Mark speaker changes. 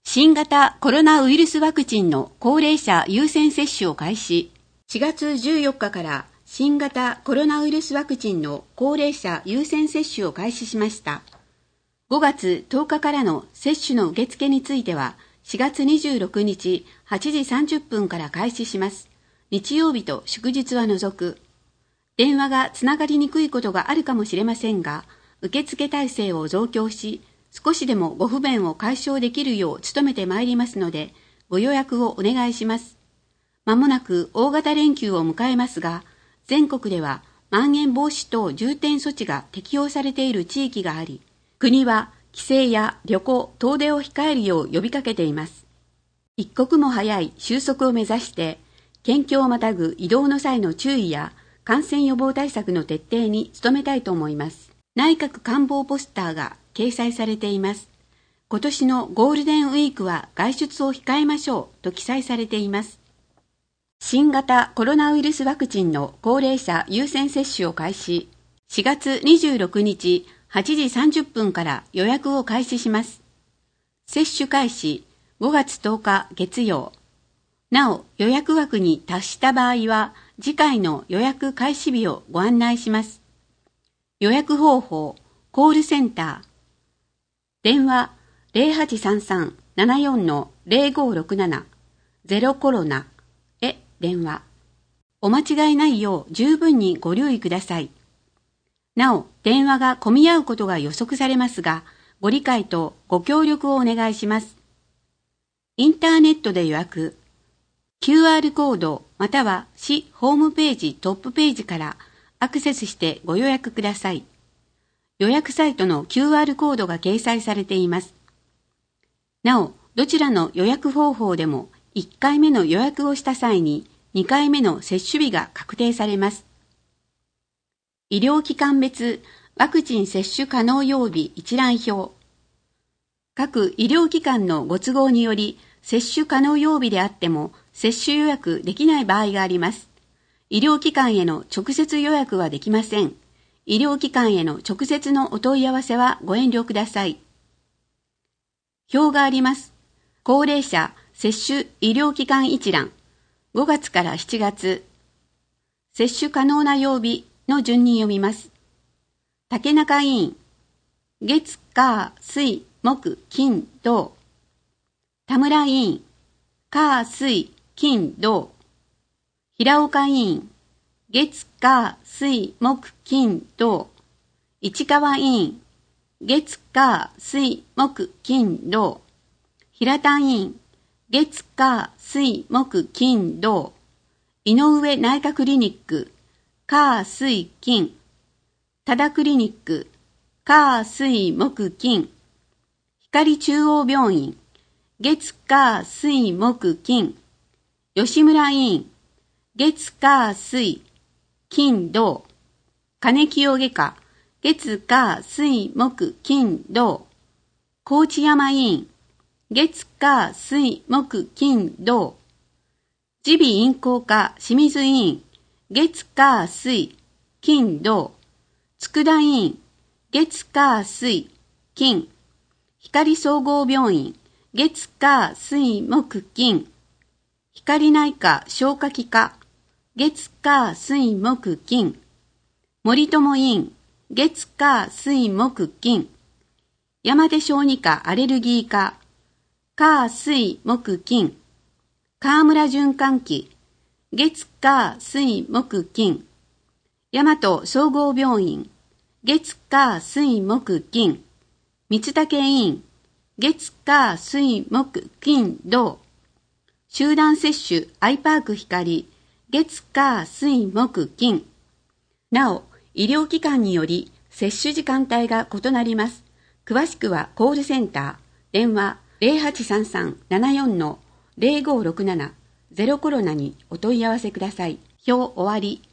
Speaker 1: 新型コロナウイルスワクチンの高齢者優先接種を開始。4月14日から新型コロナウイルスワクチンの高齢者優先接種を開始しました。5月10日からの接種の受付については、4月26日8時30分から開始します。日曜日と祝日は除く。電話がつながりにくいことがあるかもしれませんが、受付体制を増強し、少しでもご不便を解消できるよう努めてまいりますので、ご予約をお願いします。まもなく大型連休を迎えますが、全国ではまん延防止等重点措置が適用されている地域があり、国は帰省や旅行、遠出を控えるよう呼びかけています。一刻も早い収束を目指して、県境をまたぐ移動の際の注意や感染予防対策の徹底に努めたいと思います。内閣官房ポスターが掲載されています。今年のゴールデンウィークは外出を控えましょうと記載されています。新型コロナウイルスワクチンの高齢者優先接種を開始。4月26日8時30分から予約を開始します。接種開始5月10日月曜。なお予約枠に達した場合は次回の予約開始日をご案内します。予約方法、コールセンター。電話 0833-74-0567 ゼロコロナへ電話。お間違いないよう十分にご留意ください。なお、電話が混み合うことが予測されますが、ご理解とご協力をお願いします。インターネットで予約。QR コードまたは市ホームページトップページからアクセスしてご予約ください。予約サイトの QR コードが掲載されています。なお、どちらの予約方法でも1回目の予約をした際に2回目の接種日が確定されます。医療機関別ワクチン接種可能曜日一覧表。各医療機関のご都合により接種可能曜日であっても接種予約できない場合があります。医療機関への直接予約はできません。医療機関への直接のお問い合わせはご遠慮ください。表があります。高齢者接種医療機関一覧。5月から7月。接種可能な曜日の順に読みます。竹中委員。月、火、水、木、金、土。田村委員。火、水、金、土。平岡委員。月、火、水、木、金、土。市川委員。月、火、水、木、金、土。平田委員。月、火、水、木、金、土。井上内科クリニック。火、水、金。多田クリニック。火、水、木、金。光中央病院。月、火、水、木、金。吉村委員。月、火、水、金、土。金清外科。月、火、水、木、金、土。高知山委員。月、火、水、木、金、土。耳鼻咽喉科清水委員。月、火、水、金、土。佃委員。月、火、水、金。光総合病院。月、火、水、木、金。光内科消化器科。月、火、水、木、金。森友委員。月、火、水、木、金。山手小児科アレルギー科。火、水、木、金。河村循環器。月、火、水、木、金。大和総合病院。月、火、水、木、金。三竹委員。月、火、水、木、金、土。集団接種アイパーク光。月、火、水、木、金。なお、医療機関により接種時間帯が異なります。詳しくはコールセンター、電話 0833-74-0567 ゼロコロナにお問い合わせください。表終わり。